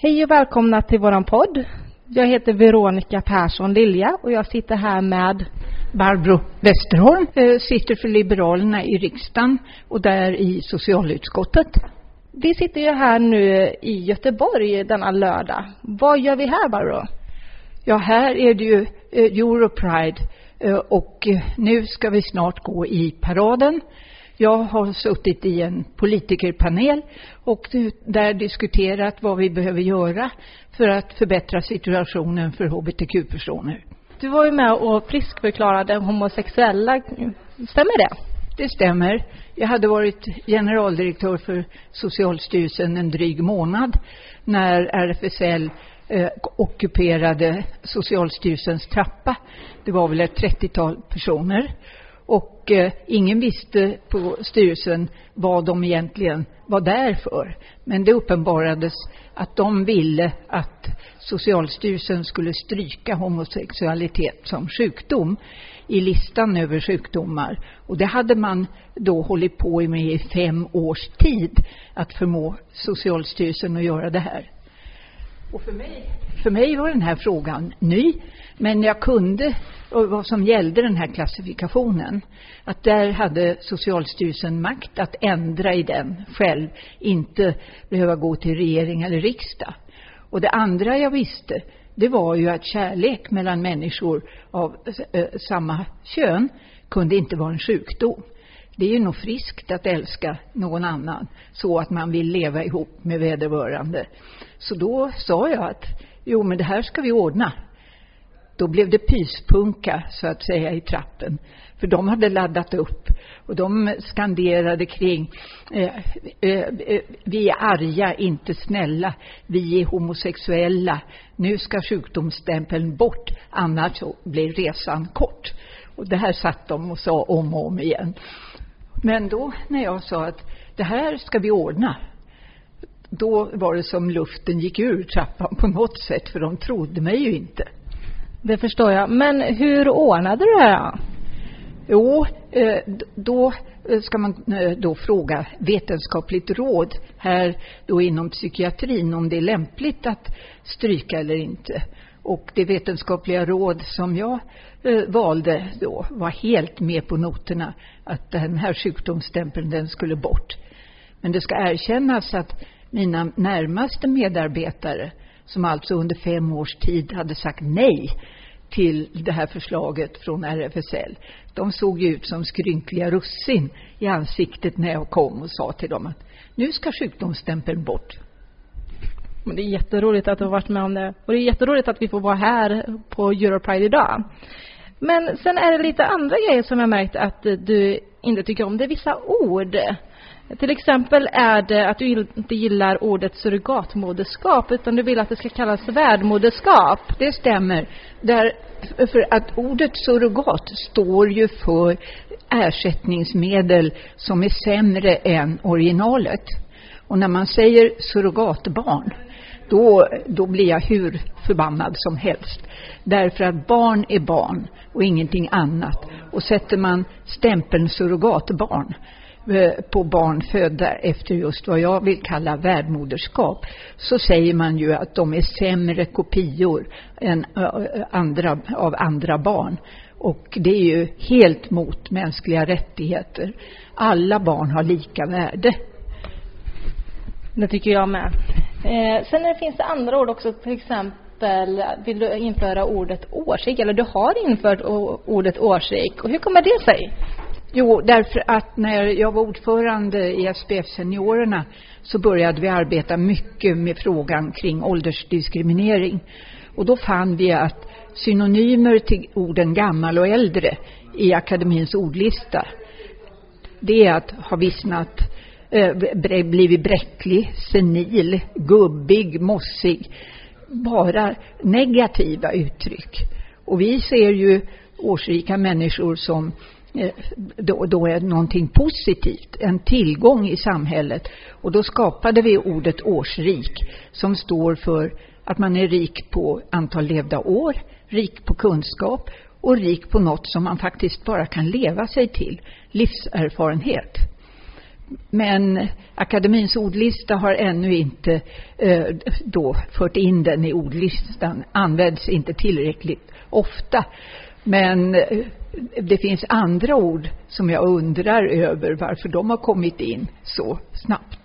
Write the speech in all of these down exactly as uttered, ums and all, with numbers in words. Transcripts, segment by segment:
Hej och välkomna till våran podd. Jag heter Veronica Persson Lilja och jag sitter här med Barbro Westerholm, sitter för Liberalerna i riksdagen och där i socialutskottet. Vi sitter ju här nu i Göteborg denna lördag. Vad gör vi här, Barbro? Ja, här är det ju Europride och nu ska vi snart gå i paraden. Jag har suttit i en politikerpanel och där diskuterat vad vi behöver göra för att förbättra situationen för hbtq-personer. Du var ju med och friskförklarade homosexuella. Stämmer det? Det stämmer. Jag hade varit generaldirektör för Socialstyrelsen en dryg månad när R F S L eh, ockuperade Socialstyrelsens trappa. Det var väl ett trettiotal personer. Och eh, ingen visste på styrelsen vad de egentligen var där för. Men det uppenbarades att de ville att Socialstyrelsen skulle stryka homosexualitet som sjukdom i listan över sjukdomar. Och det hade man då hållit på med i fem års tid att förmå Socialstyrelsen att göra det här. Och för mig, för mig var den här frågan ny, men jag kunde vad som gällde den här klassifikationen. Att där hade Socialstyrelsen makt att ändra i den själv, inte behöva gå till regering eller riksdag. Och det andra jag visste, det var ju att kärlek mellan människor av eh, samma kön kunde inte vara en sjukdom. Det är ju nog friskt att älska någon annan så att man vill leva ihop med vederbörande. Så då sa jag att jo, men det här ska vi ordna. Då blev det pyspunka så att säga i trappen. För de hade laddat upp och de skanderade kring eh, eh, vi är arga, inte snälla. Vi är homosexuella. Nu ska sjukdomsstämpeln bort, annars så blir resan kort. Och det här satt de och sa om och om igen. Men då när jag sa att det här ska vi ordna, då var det som luften gick ur trappan på något sätt, för de trodde mig ju inte. Det förstår jag. Men hur ordnade du det här? Jo, då ska man då fråga vetenskapligt råd här då inom psykiatrin om det är lämpligt att stryka eller inte. Och det vetenskapliga råd som jag valde då var helt med på noterna att den här sjukdomsstämpeln den skulle bort. Men det ska erkännas att mina närmaste medarbetare, som alltså under fem års tid hade sagt nej till det här förslaget från R F S L. De såg ut som skrynkliga russin i ansiktet när jag kom och sa till dem att nu ska sjukdomsstämpeln bort. Men det är jätteroligt att du har varit med om det. Och det är jätteroligt att vi får vara här på Europride idag. Men sen är det lite andra grejer som jag märkt att du inte tycker om. Det är vissa ord. Till exempel är det att du inte gillar ordet surrogatmoderskap, utan du vill att det ska kallas värdmoderskap. Det stämmer. Där, för att ordet surrogat står ju för ersättningsmedel som är sämre än originalet. Och när man säger surrogatbarn, då, då blir jag hur förbannad som helst. Därför att barn är barn och ingenting annat. Och sätter man stämpeln surrogatbarn på barn födda efter just vad jag vill kalla värdmoderskap, så säger man ju att de är sämre kopior än andra, av andra barn. Och det är ju helt mot mänskliga rättigheter. Alla barn har lika värde. Det tycker jag med. Eh, sen det finns det andra ord också, till exempel vill du införa ordet årsrik, eller du har infört ordet årsrik. Och hur kommer det sig? Jo, därför att när jag var ordförande i S P F Seniorerna så började vi arbeta mycket med frågan kring åldersdiskriminering. Och då fann vi att synonymer till orden gammal och äldre i akademins ordlista, det är att ha vissnat, eh, blivit bräcklig, senil, gubbig, mossig. Bara negativa uttryck. Och vi ser ju årsrika människor som Då, då är någonting positivt, en tillgång i samhället. Och då skapade vi ordet årsrik, som står för att man är rik på antal levda år, rik på kunskap och rik på något som man faktiskt bara kan leva sig till, livserfarenhet. Men akademins ordlista har ännu inte eh, då fört in den i ordlistan. Används inte tillräckligt ofta. Men eh, det finns andra ord som jag undrar över varför de har kommit in så snabbt.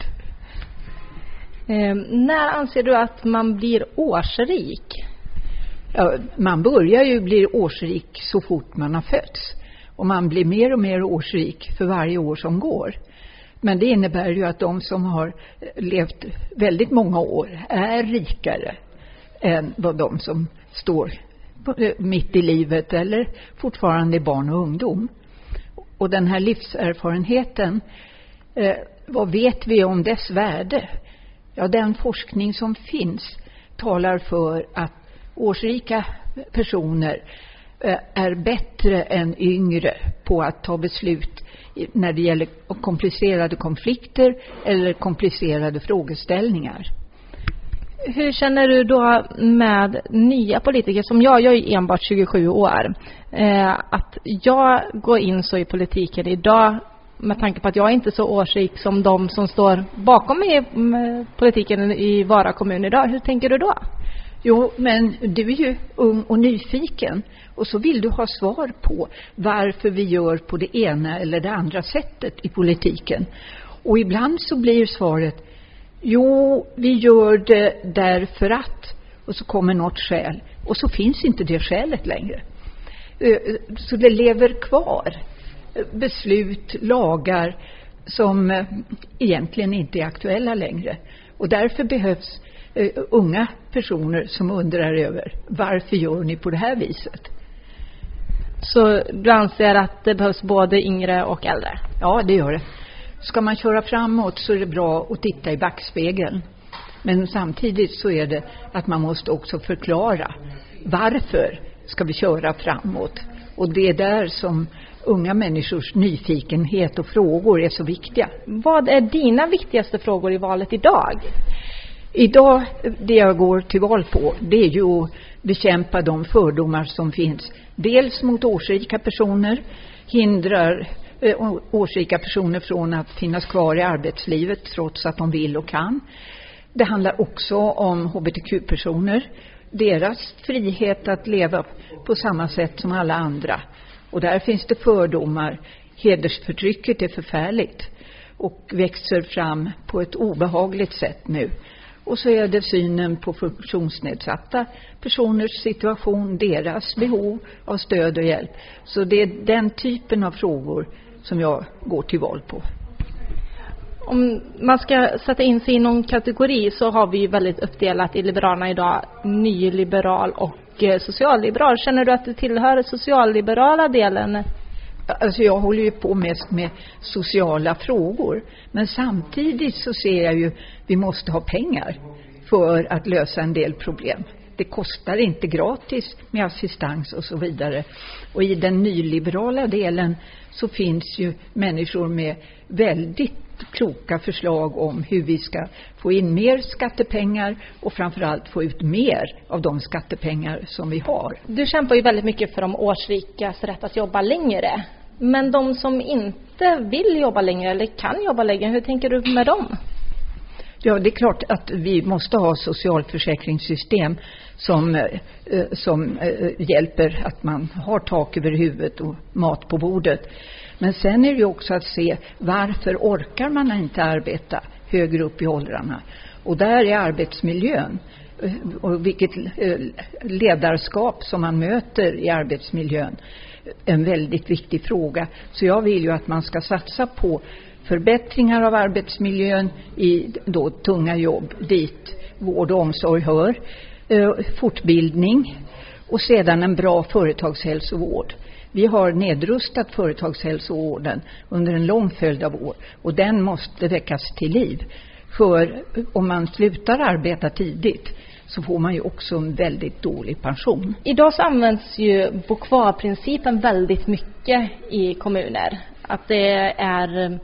Eh, när anser du att man blir årsrik? Ja, man börjar ju bli årsrik så fort man har fötts. Och man blir mer och mer årsrik för varje år som går. Men det innebär ju att de som har levt väldigt många år är rikare än vad de som står mitt i livet eller fortfarande är barn och ungdom. Och den här livserfarenheten, eh, vad vet vi om dess värde? Ja, den forskning som finns talar för att årsrika personer eh, är bättre än yngre på att ta beslut när det gäller komplicerade konflikter eller komplicerade frågeställningar. Hur känner du då med nya politiker som jag, jag är enbart tjugosju år, eh, att jag går in så i politiken idag med tanke på att jag är inte så årsrik som de som står bakom mig i politiken i Vara kommun idag. Hur tänker du då? Jo, men du är ju ung och nyfiken och så vill du ha svar på varför vi gör på det ena eller det andra sättet i politiken. Och ibland så blir svaret, jo, vi gör det därför att, och så kommer något skäl och så finns inte det skälet längre. Så det lever kvar beslut, lagar som egentligen inte är aktuella längre. Och därför behövs uh, unga personer som undrar över varför gör ni på det här viset? Så du anser att det behövs både yngre och äldre? Ja, det gör det. Ska man köra framåt så är det bra att titta i backspegeln. Men samtidigt så är det att man måste också förklara varför ska vi köra framåt. Och det är där som unga människors nyfikenhet och frågor är så viktiga. Vad är dina viktigaste frågor i valet idag? Idag, det jag går till val på, det är ju att bekämpa de fördomar som finns. Dels mot årsrika personer, hindrar eh, årsrika personer från att finnas kvar i arbetslivet trots att de vill och kan. Det handlar också om H B T Q-personer, deras frihet att leva på samma sätt som alla andra. Och där finns det fördomar. Hedersförtrycket är förfärligt och växer fram på ett obehagligt sätt nu. Och så är det synen på funktionsnedsatta personers situation, deras behov av stöd och hjälp. Så det är den typen av frågor som jag går till val på. Om man ska sätta in sig i någon kategori så har vi väldigt uppdelat i Liberalerna idag, nyliberal och eh, socialliberal. Känner du att du tillhör socialliberala delen? Alltså jag håller ju på mest med sociala frågor. Men samtidigt så ser jag ju vi måste ha pengar för att lösa en del problem. Det kostar inte gratis med assistans och så vidare. Och i den nyliberala delen så finns ju människor med väldigt kloka förslag om hur vi ska få in mer skattepengar och framförallt få ut mer av de skattepengar som vi har. Du kämpar ju väldigt mycket för de årsrikas rätt att jobba längre. Men de som inte vill jobba längre eller kan jobba längre, hur tänker du med dem? Ja, det är klart att vi måste ha socialförsäkringssystem som, eh, som eh, hjälper att man har tak över huvudet och mat på bordet. Men sen är det ju också att se varför orkar man inte arbeta högre upp i åldrarna. Och där är arbetsmiljön och vilket ledarskap som man möter i arbetsmiljön en väldigt viktig fråga. Så jag vill ju att man ska satsa på förbättringar av arbetsmiljön i då tunga jobb dit vård och omsorg hör, fortbildning och sedan en bra företagshälsovård. Vi har nedrustat företagshälsovården under en lång följd av år och den måste väckas till liv. För om man slutar arbeta tidigt så får man ju också en väldigt dålig pension. Idag så används ju bo kvar-principen väldigt mycket i kommuner. Att det är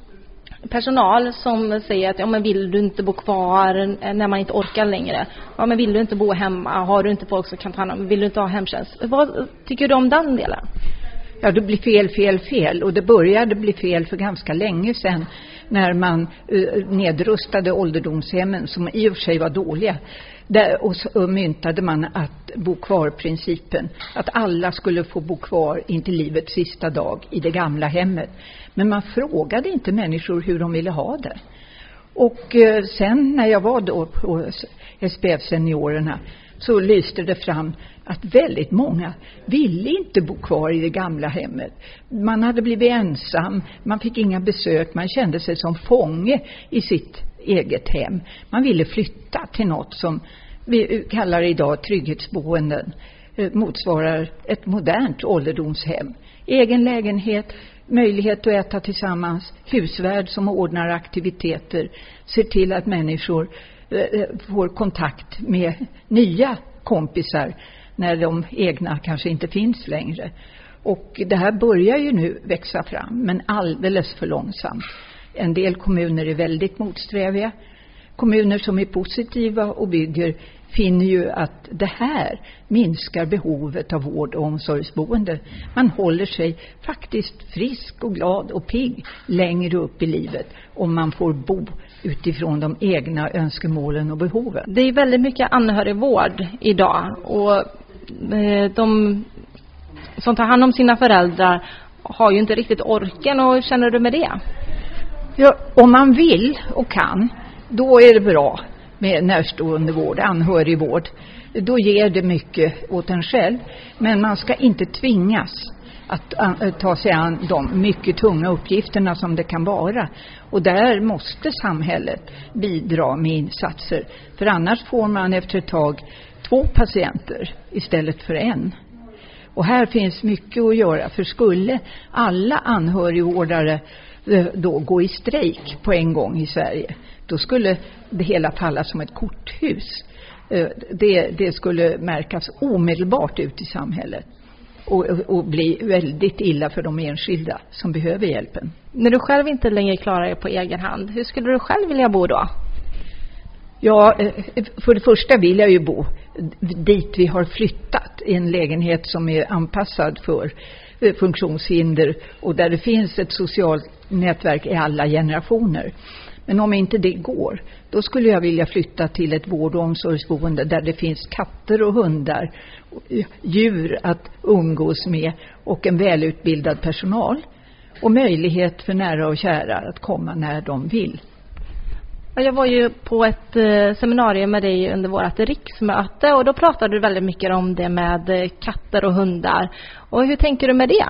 personal som säger att ja, men vill du inte bo kvar när man inte orkar längre? Ja, men vill du inte bo hemma? Har du inte folk som kan ta hand om? Vill du inte ha hemtjänst? Vad tycker du om den delen? Ja, det blir fel, fel, fel. Och det började bli fel för ganska länge sedan när man uh, nedrustade ålderdomshemmen som i och för sig var dåliga. Där, och, så, och myntade man att bo kvar-principen. Att alla skulle få bo kvar intill livets sista dag i det gamla hemmet. Men man frågade inte människor hur de ville ha det. Och eh, sen när jag var då på S P F-seniorerna så lyste det fram att väldigt många ville inte bo kvar i det gamla hemmet. Man hade blivit ensam, man fick inga besök, man kände sig som fånge i sitt eget hem. Man ville flytta till något som vi kallar idag trygghetsboenden, motsvarar ett modernt ålderdomshem. Egen lägenhet, möjlighet att äta tillsammans, husvärd som ordnar aktiviteter, ser till att människor får kontakt med nya kompisar när de egna kanske inte finns längre. Och det här börjar ju nu växa fram, men alldeles för långsamt. En del kommuner är väldigt motsträviga. Kommuner som är positiva och bygger finner ju att det här minskar behovet av vård- och omsorgsboende. Man håller sig faktiskt frisk och glad och pigg längre upp i livet om man får bo utifrån de egna önskemålen och behoven. Det är väldigt mycket anhörigvård idag, och de som tar hand om sina föräldrar har ju inte riktigt orken. Och känner du med det? Ja, om man vill och kan, då är det bra med närstående vård, anhörigvård. Då ger det mycket åt en själv. Men man ska inte tvingas att ta sig an de mycket tunga uppgifterna som det kan vara. Och där måste samhället bidra med insatser. För annars får man efter ett tag två patienter istället för en. Och här finns mycket att göra. För skulle alla anhörigvårdare då gå i strejk på en gång i Sverige, då skulle det hela falla som ett korthus. Det, det skulle märkas omedelbart ut i samhället och, och bli väldigt illa för de enskilda som behöver hjälpen. När du själv inte längre klarar dig på egen hand, hur skulle du själv vilja bo då? Ja, för det första vill jag ju bo dit vi har flyttat, i en lägenhet som är anpassad för funktionshinder och där det finns ett socialt nätverk i alla generationer. Men om inte det går, då skulle jag vilja flytta till ett vård- och omsorgsboende där det finns katter och hundar, djur att umgås med och en välutbildad personal och möjlighet för nära och kära att komma när de vill. Jag var ju på ett seminarium med dig under vårt riksmöte, och då pratade du väldigt mycket om det med katter och hundar. Och hur tänker du med det?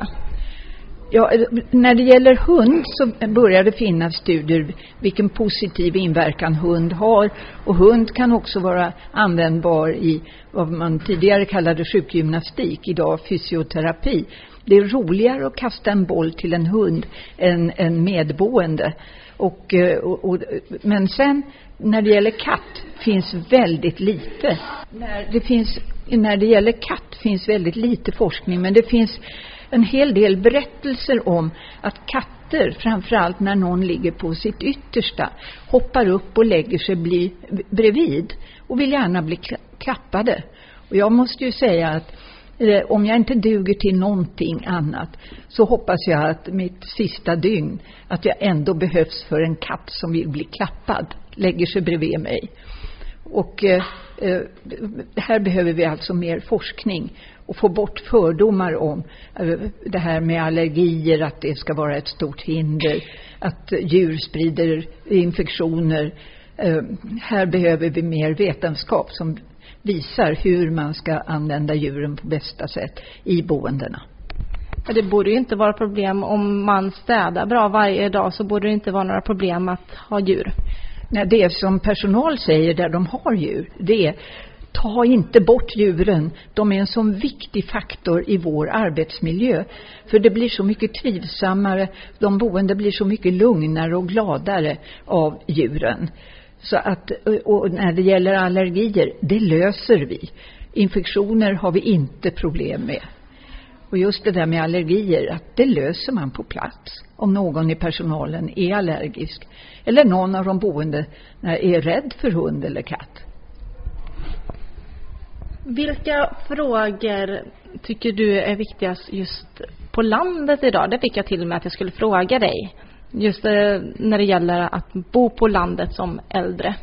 Ja, när det gäller hund så börjar det finnas studier vilken positiv inverkan hund har. Och hund kan också vara användbar i vad man tidigare kallade sjukgymnastik, idag fysioterapi. Det är roligare att kasta en boll till en hund än en medboende. Och, och, och, men sen när det gäller katt finns väldigt lite. När det, finns, när det gäller katt finns väldigt lite forskning, men det finns en hel del berättelser om att katter, framförallt när någon ligger på sitt yttersta, hoppar upp och lägger sig bli, bredvid och vill gärna bli klappade. Och jag måste ju säga att eh, om jag inte duger till någonting annat, så hoppas jag att mitt sista dygn att jag ändå behövs för en katt som vill bli klappad, lägger sig bredvid mig. Och eh, här behöver vi alltså mer forskning och få bort fördomar om eh, det här med allergier, att det ska vara ett stort hinder, att djur sprider infektioner. Eh, här behöver vi mer vetenskap som visar hur man ska använda djuren på bästa sätt i boendena. Det borde ju inte vara problem om man städar bra varje dag, så borde det inte vara några problem att ha djur. Nej, det som personal säger där de har djur, det är: ta inte bort djuren. De är en sån viktig faktor i vår arbetsmiljö. För det blir så mycket trivsammare, de boende blir så mycket lugnare och gladare av djuren. Så att, och när det gäller allergier, det löser vi. Infektioner har vi inte problem med. Och just det där med allergier, att det löser man på plats om någon i personalen är allergisk. Eller någon av de boende är rädd för hund eller katt. Vilka frågor tycker du är viktigast just på landet idag? Det fick jag till och med att jag skulle fråga dig. just eh, när det gäller att bo på landet som äldre?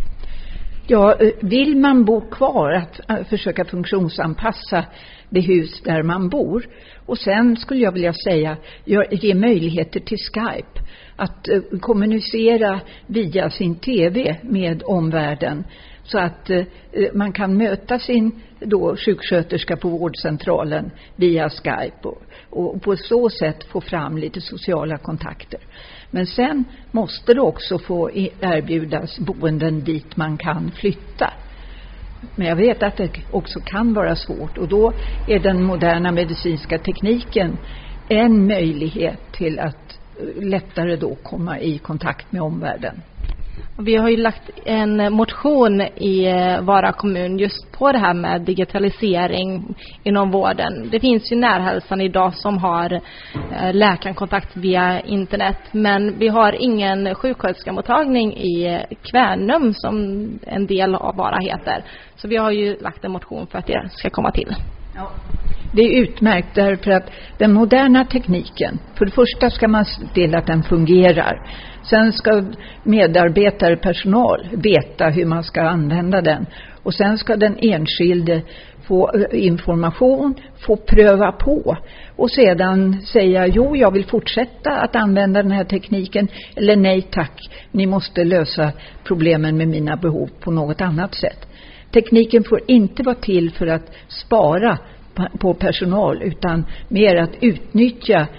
Ja, vill man bo kvar, att, att försöka funktionsanpassa det hus där man bor. Och sen skulle jag vilja säga, ge möjligheter till Skype. Att uh, kommunicera via sin tv med omvärlden. Så att uh, man kan möta sin då, sjuksköterska på vårdcentralen via Skype. Och, och på så sätt få fram lite sociala kontakter. Men sen måste det också få erbjudas boenden dit man kan flytta. Men jag vet att det också kan vara svårt. Och då är den moderna medicinska tekniken en möjlighet till att lättare då komma i kontakt med omvärlden. Vi har ju lagt en motion i Vara kommun just på det här med digitalisering inom vården. Det finns ju Närhälsan idag som har läkarkontakt via internet, men vi har ingen sjuksköterskemottagning i Kvänum som en del av Vara heter. Så vi har ju lagt en motion för att det ska komma till. Ja. Det är utmärkt därför att den moderna tekniken, för det första ska man se till att den fungerar. Sen ska medarbetare, personal veta hur man ska använda den. Och sen ska den enskilde få information, få pröva på. Och sedan säga, jo jag vill fortsätta att använda den här tekniken. Eller nej tack, ni måste lösa problemen med mina behov på något annat sätt. Tekniken får inte vara till för att spara på personal utan mer att utnyttja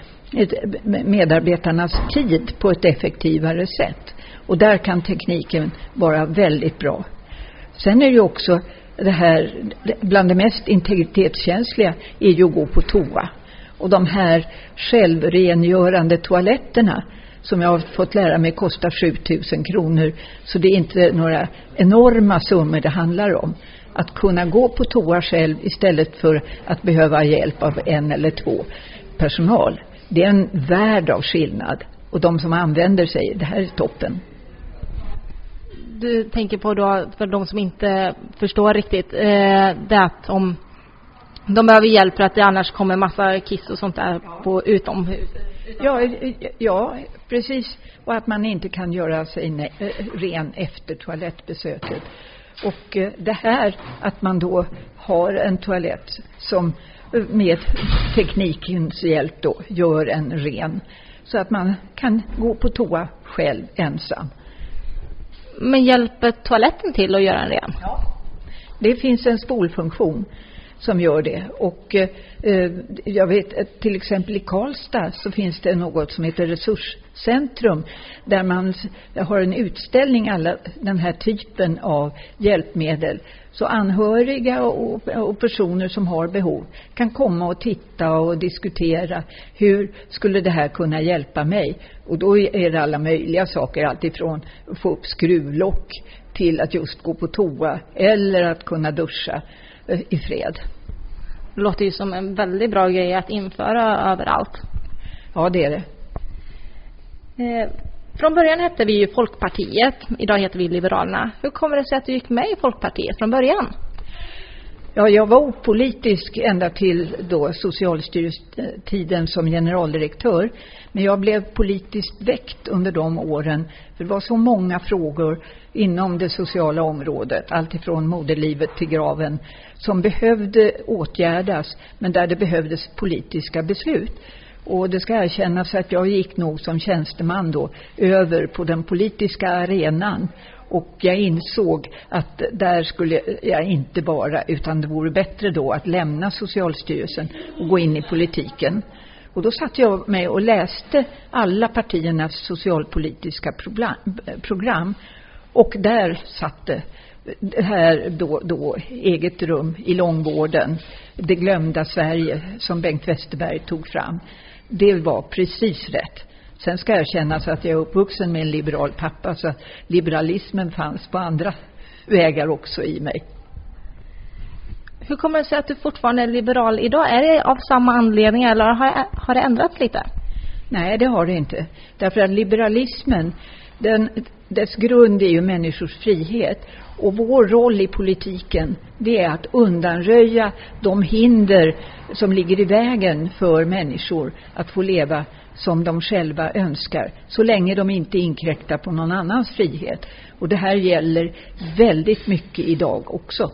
medarbetarnas tid på ett effektivare sätt. Och där kan tekniken vara väldigt bra. Sen är det ju också det här, bland det mest integritetskänsliga är ju att gå på toa. Och de här självrengörande toaletterna som jag har fått lära mig kostar sju tusen kronor. Så det är inte några enorma summor det handlar om. Att kunna gå på toa själv istället för att behöva hjälp av en eller två personal. Det är en värld av skillnad. Och de som använder sig, det här är toppen. Du tänker på då, för de som inte förstår riktigt, eh, det att om de behöver hjälp för att det annars kommer massa kiss och sånt där på utomhus. Ja, ja, precis. Och att man inte kan göra sig ne- ren efter toalettbesöket. Och eh, det här att man då har en toalett som med teknikens hjälp då gör en ren. Så att man kan gå på toa själv ensam. Men hjälper toaletten till att göra en ren? Ja. Det finns en spolfunktion som gör det. Och eh, jag vet till exempel i Karlstad så finns det något som heter resurscentrum där man har en utställning alla den här typen av hjälpmedel. Så anhöriga och, och personer som har behov kan komma och titta och diskutera hur skulle det här kunna hjälpa mig. Och då är det alla möjliga saker, alltifrån att få upp skruvlock till att just gå på toa eller att kunna duscha i fred. Det låter ju som en väldigt bra grej att införa överallt. Ja, det är det. Eh, från början hette vi ju Folkpartiet. Idag heter vi Liberalerna. Hur kommer det sig att du gick med i Folkpartiet från början? Ja, jag var opolitisk ända till då Socialstyrelsen som generaldirektör. Men jag blev politiskt väckt under de åren. För det var så många frågor inom det sociala området. Alltifrån moderlivet till graven. Som behövde åtgärdas. Men där det behövdes politiska beslut. Och det ska erkännas att jag gick nog som tjänsteman då över på den politiska arenan. Och jag insåg att där skulle jag inte vara, utan det vore bättre då att lämna Socialstyrelsen och gå in i politiken. Och då satt jag med och läste alla partiernas socialpolitiska program. Och där satte det här då, då eget rum i långvården, det glömda Sverige som Bengt Westerberg tog fram. Det var precis rätt. Sen ska jag känna så att jag är uppvuxen med en liberal pappa, så att liberalismen fanns på andra vägar också i mig. Hur kommer det sig att du fortfarande är liberal idag? Är det av samma anledning eller har, har det ändrats lite? Nej, det har det inte. Därför att liberalismen, den, dess grund är ju människors frihet. Och vår roll i politiken, det är att undanröja de hinder som ligger i vägen för människor att få leva som de själva önskar, så länge de inte inkräktar på någon annans frihet. Och det här gäller väldigt mycket idag också.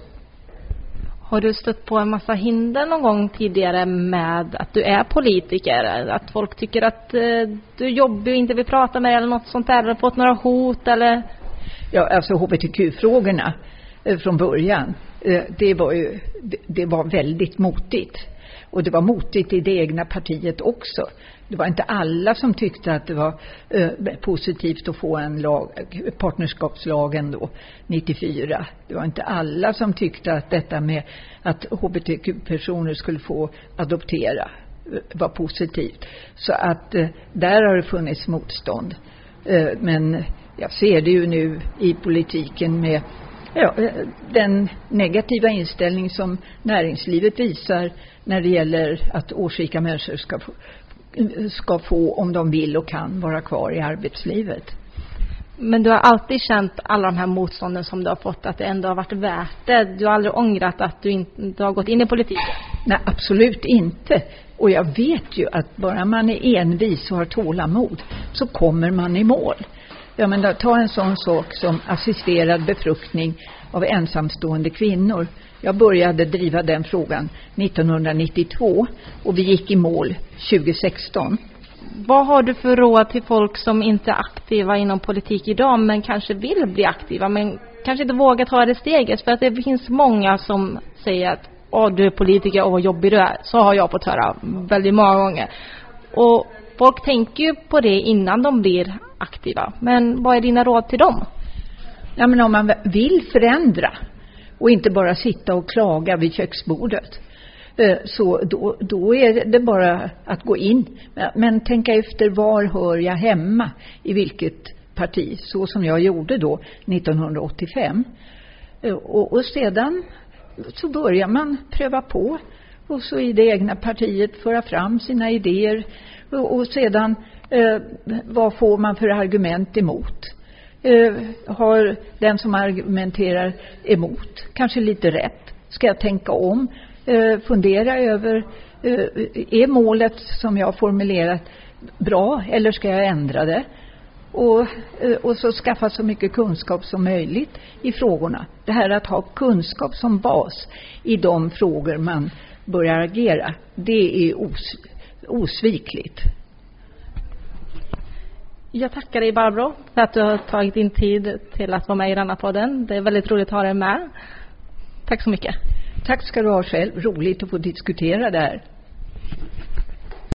Har du stött på en massa hinder någon gång tidigare med att du är politiker? Att folk tycker att eh, du jobbar och inte vill prata med dig eller något sånt där? Eller fått några hot eller? Ja, alltså H B T Q-frågorna eh, från början, eh, det var ju det, det var väldigt motigt. Och det var motigt i det egna partiet också. Det var inte alla som tyckte att det var eh, positivt att få en lag, partnerskapslagen då, nittiofyra. Det var inte alla som tyckte att detta med att H B T Q-personer skulle få adoptera eh, var positivt. Så att eh, där har det funnits motstånd. Eh, men jag ser det ju nu i politiken med ja, den negativa inställning som näringslivet visar när det gäller att årsrika människor ska få, ska få, om de vill och kan, vara kvar i arbetslivet. Men du har alltid känt alla de här motstånden som du har fått, att det ändå har varit värt det. Du har aldrig ångrat att du inte har gått in i politiken? Nej, absolut inte. Och jag vet ju att bara man är envis och har tålamod så kommer man i mål. Ja, men då, ta en sån sak som assisterad befruktning av ensamstående kvinnor. Jag började driva den frågan nittonhundranittiotvå och vi gick i mål tjugohundrasexton. Vad har du för råd till folk som inte är aktiva inom politik idag men kanske vill bli aktiva men kanske inte vågar ta det steget? För att det finns många som säger att åh, du är politiker och vad jobbig du är. Så har jag fått höra väldigt många gånger. Och folk tänker ju på det innan de blir aktiva. Men vad är dina råd till dem? Ja, men om man vill förändra och inte bara sitta och klaga vid köksbordet, så då, då är det bara att gå in. Men, men tänka efter, var hör jag hemma? I vilket parti? Så som jag gjorde då nittonhundraåttiofem. Och, och sedan så börjar man pröva på. Och så i det egna partiet föra fram sina idéer. Och, och sedan, eh, vad får man för argument emot? Eh, har den som argumenterar emot kanske lite rätt? Ska jag tänka om? Eh, fundera över, eh, är målet som jag har formulerat bra eller ska jag ändra det? Och, eh, och så skaffa så mycket kunskap som möjligt i frågorna. Det här att ha kunskap som bas i de frågor man börjar agera, det är os, osvikligt. Jag tackar dig, Barbro, för att du har tagit din tid till att vara med i denna podden. Det är väldigt roligt att ha dig med. Tack så mycket. Tack ska du ha själv. Roligt att få diskutera det här.